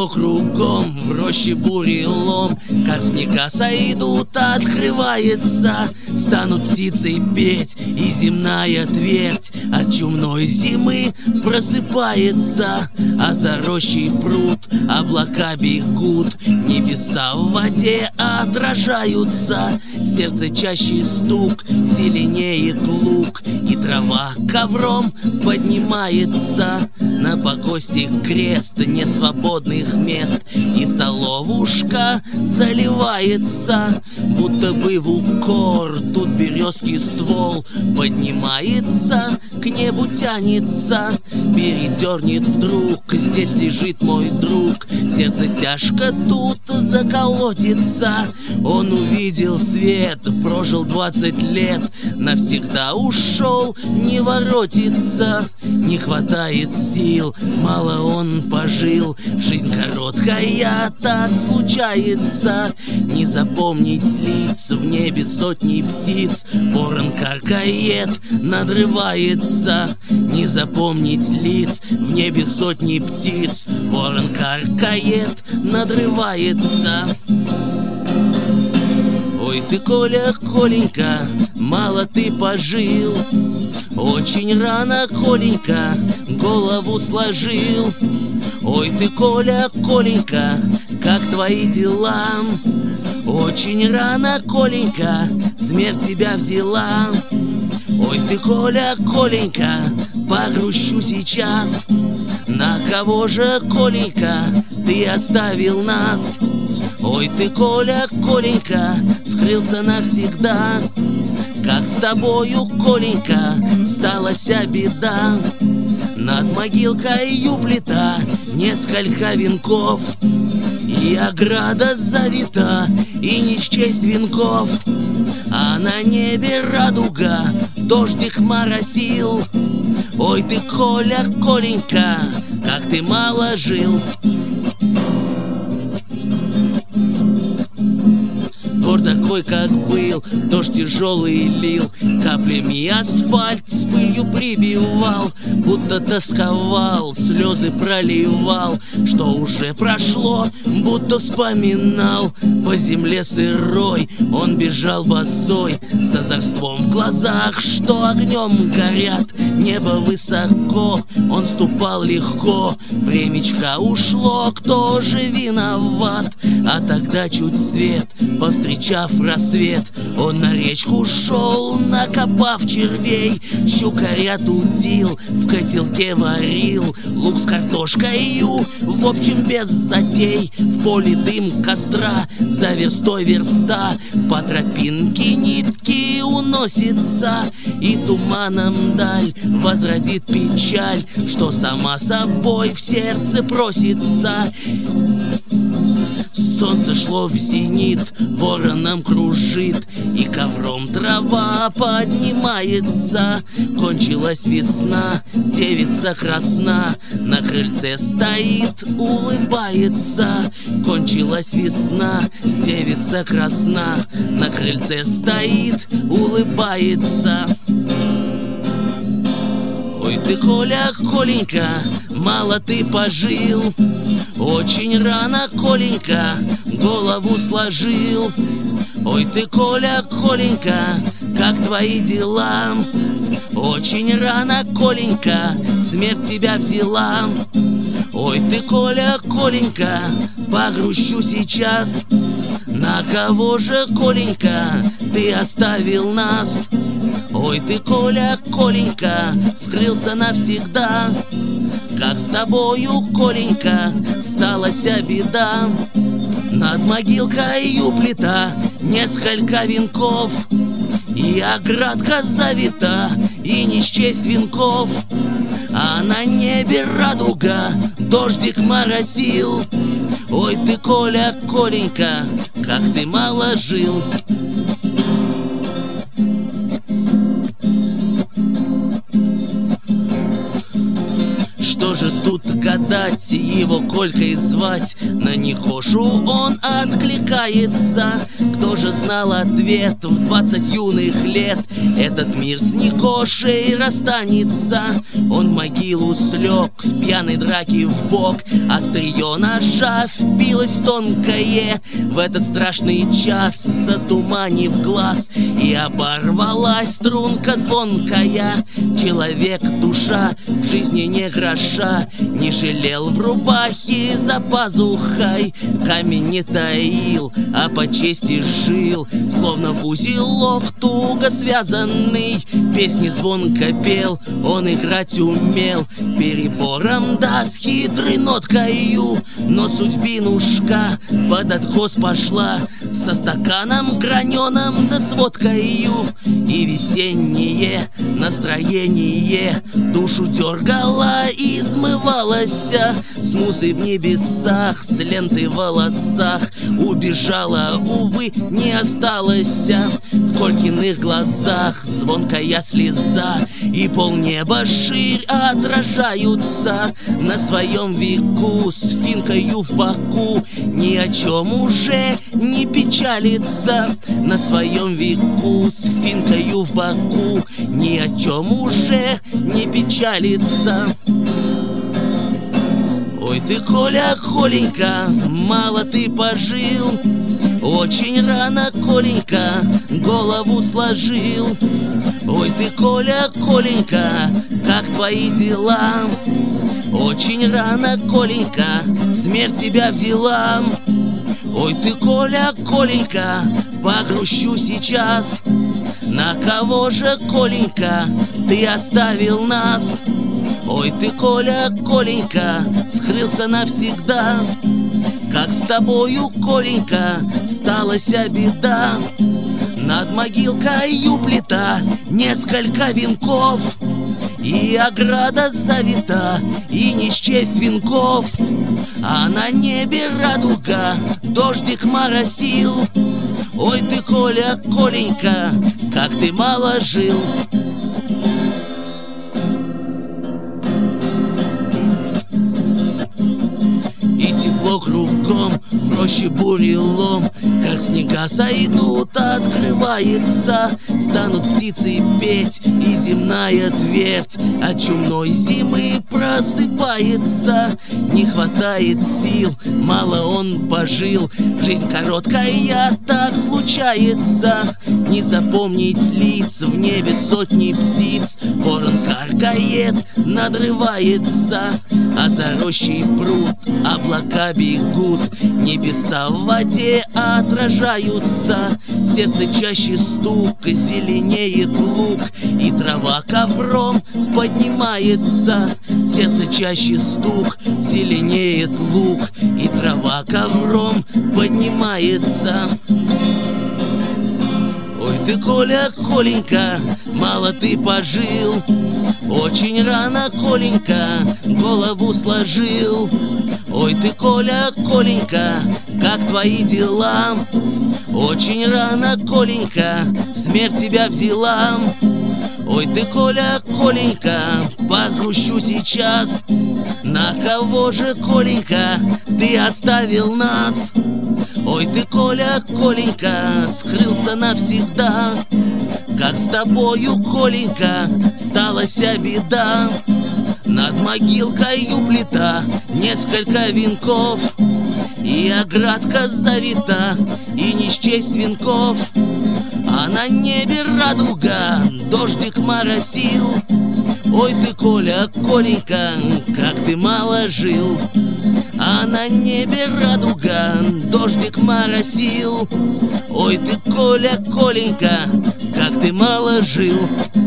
Светло кругом, в роще бурелом, как снега сойдут, открывается. Станут птицей петь, и земная твердь от чумной зимы просыпается. А за рощей пруд облака бегут, небеса в воде отражаются. Сердце чаще стук, зеленеет луг, и трава ковром поднимается. На покосте крест, нет свободных мест, и соловушка заливается. Будто бы в укор тут березкий ствол поднимается, к небу тянется. Передернет вдруг, здесь лежит мой друг. Сердце тяжко тут заколотится. Он увидел свет, прожил 20 лет, навсегда ушел, не воротится. Не хватает сил, мало он пожил. Жизнь короткая, так случается. Не запомнить лиц, в небе сотни птиц. Ворон каркает, надрывается. Не запомнить лиц, в небе сотни птиц. Ворон каркает, надрывается. Ой ты, Коля, Коленька, мало ты пожил. Очень рано, Коленька, голову сложил. Ой ты, Коля, Коленька, как твои дела? Очень рано, Коленька, смерть тебя взяла. Ой ты, Коля, Коленька, погрущу сейчас. На кого же, Коленька, ты оставил нас? Ой ты, Коля, Коленька, скрылся навсегда. Как с тобою, Коленька, сталася беда. Над могилкой плита, несколько венков, и ограда завита, и не счесть венков. А на небе радуга, дождик моросил. Ой ты, Коля, Коленька, как ты мало жил. Двор такой, как был, дождь тяжелый лил, каплями асфальт с пылью прибивал. Будто тосковал, слезы проливал, что уже прошло, будто вспоминал. По земле сырой он бежал босой, с озорством в глазах, что огнем горят. Небо высоко, он ступал легко, времечко ушло, кто же виноват? А тогда чуть свет, повстречав рассвет, он на речку шел, накопав червей. Щукаря тудил, в котелке варил, лук с картошкою, в общем без затей. В поле дым костра, за верстой верста, по тропинке нитки уносится, и туманом даль возродит печаль, что сама собой в сердце просится. Солнце шло в зенит, вороном кружит, и ковром трава поднимается. Кончилась весна, девица красна, на крыльце стоит, улыбается. Кончилась весна, девица красна, на крыльце стоит, улыбается. Ой ты, Коля, Коленька, мало ты пожил. Очень рано, Коленька, голову сложил. Ой ты, Коля, Коленька, как твои дела? Очень рано, Коленька, смерть тебя взяла. Ой ты, Коля, Коленька, погрущу сейчас. На кого же, Коленька, ты оставил нас? Ой ты, Коля, Коленька, скрылся навсегда. Как с тобою, Коленька, сталася беда. Над могилкой плита, несколько венков, и оградка завита, и не счесть венков. А на небе радуга, дождик моросил. Ой ты, Коля, Коленька, как ты мало жил. Что же тут гадать, его Колькой звать. На Никошу он откликается. Кто же знал ответ в 20 юных лет? Этот мир с Никошей расстанется. Он в могилу слег, в пьяной драке в бок. Острие ножа впилось тонкое в этот страшный час, затуманив глаз. И оборвалась струнка звонкая. Человек, душа, в жизни не гроша, не жалел в рубахе за пазухой. Камень не таил, а по чести жил, словно в узелок туго связанный. Песни звонко пел, он играть умел, перебором да с хитрой ноткою. Но судьбинушка под откос пошла, со стаканом граненым да с водкою. И весеннее настроение душу дергала и измывалась. С музой в небесах, с лентой в волосах убежала, увы, не осталась. В Колькиных глазах звонкая слеза, и полнеба ширь отражаются. На своем веку с финкою в боку ни о чем уже не печалится. На своем веку с финкою в боку ни о чем уже не печалится. Ой ты, Коля, Коленька, мало ты пожил, очень рано, Коленька, голову сложил. Ой ты, Коля, Коленька, как твои дела? Очень рано, Коленька, смерть тебя взяла. Ой ты, Коля, Коленька, погрущу сейчас. На кого же, Коленька, ты оставил нас? Ой ты, Коля, Коленька, скрылся навсегда. Как с тобою, Коленька, сталася беда. Над могилкою плита, несколько венков, и ограда завита, и не счесть венков. А на небе радуга, дождик моросил. Ой ты, Коля, Коленька, как ты мало жил. И тепло кругом, в роще бурелом, как снега сойдут, открывается. Станут птицы петь, и земная твердь от чумной зимы просыпается. Не хватает сил, мало он пожил, жизнь короткая, так случается. Не запомнить лиц, в небе сотни птиц, ворон каркает, надрывается. А за рощей пруд, облака бегут, небеса в воде отражаются. Сердце чаще стук, зеленеет луг, и трава ковром поднимается. Сердце чаще стук, зеленеет луг, и трава ковром поднимается. Ой ты, Коля, Коленька, мало ты пожил, очень рано, Коленька, голову сложил. Ой ты, Коля, Коленька, как твои дела? Очень рано, Коленька, смерть тебя взяла. Ой ты, Коля, Коленька, погрущу сейчас. На кого же, Коленька, ты оставил нас? Ой ты, Коля, Коленька, скрылся навсегда. Как с тобою, Коленька, сталася беда. Над могилкою плита, несколько венков, и оградка завита, и не счесть венков. А на небе радуга, дождик моросил. Ой ты, Коля, Коленька, как ты мало жил. А на небе радуга, дождик моросил. Ой ты, Коля, Коленька, как ты мало жил.